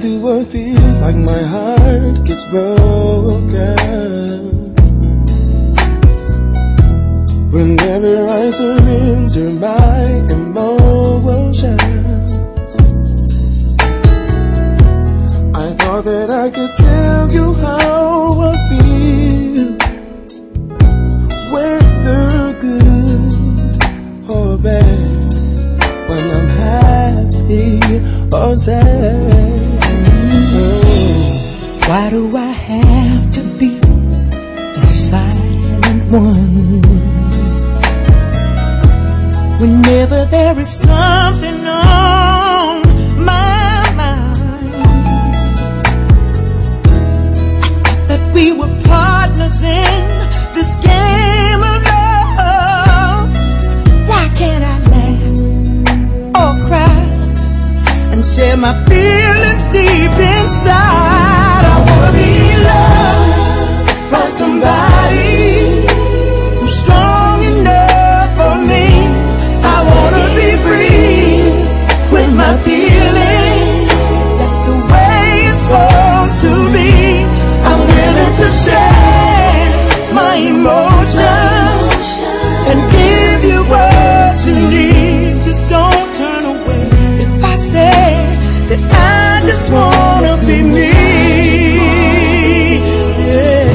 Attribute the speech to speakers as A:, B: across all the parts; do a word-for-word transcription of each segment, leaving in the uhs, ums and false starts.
A: do I feel like my heart gets broken whenever I surrender my emotions? I thought that I could tell you how I feel, whether good or bad, when I'm happy or sad. Oh.
B: Why do I have to be the silent one whenever there is something on my mind? I thought that we were partners in this game of love. Why can't I laugh or cry and share my feelings deep inside? I wanna be loved by somebody who's strong enough for me. I wanna be free with my feelings. That's the way it's supposed to be. I'm willing to share my emotions and give you what you need. Just don't turn away if I say that I just wanna be me. Yeah.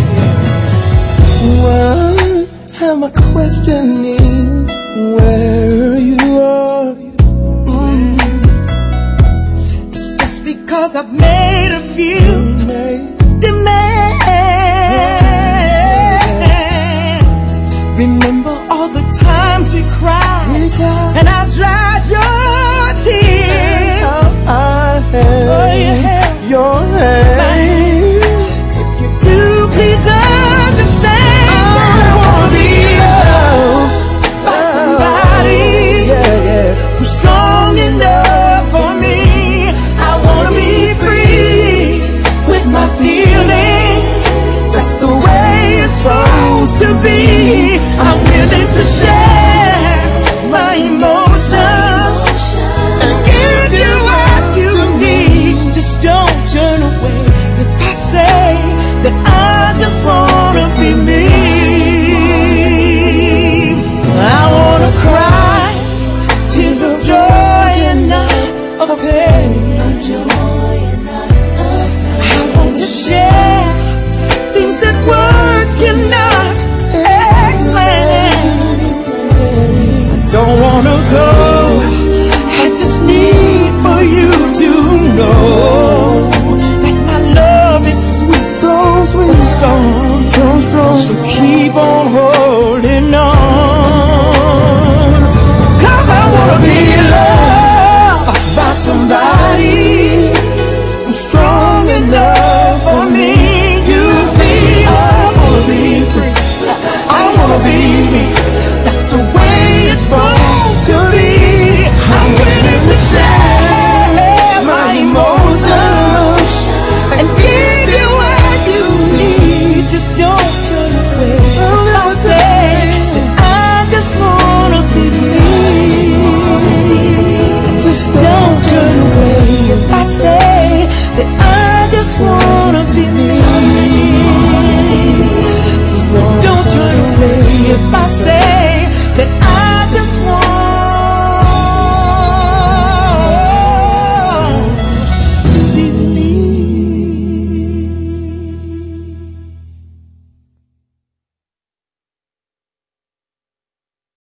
A: Why am I questioning where you are? Mm.
B: It's just because I've made a few demands. Remember all the times we cried and I dried your tears.
A: I held
B: oh, you held
A: your hand.
B: If you do, please understand. I wanna be loved by somebody
A: yeah, yeah.
B: who's strong enough for me. I wanna be free with my feelings. That's the way it's supposed to be. I'm willing to share my emotions and give you what you need. Just don't turn away if I say that I just wanna be me.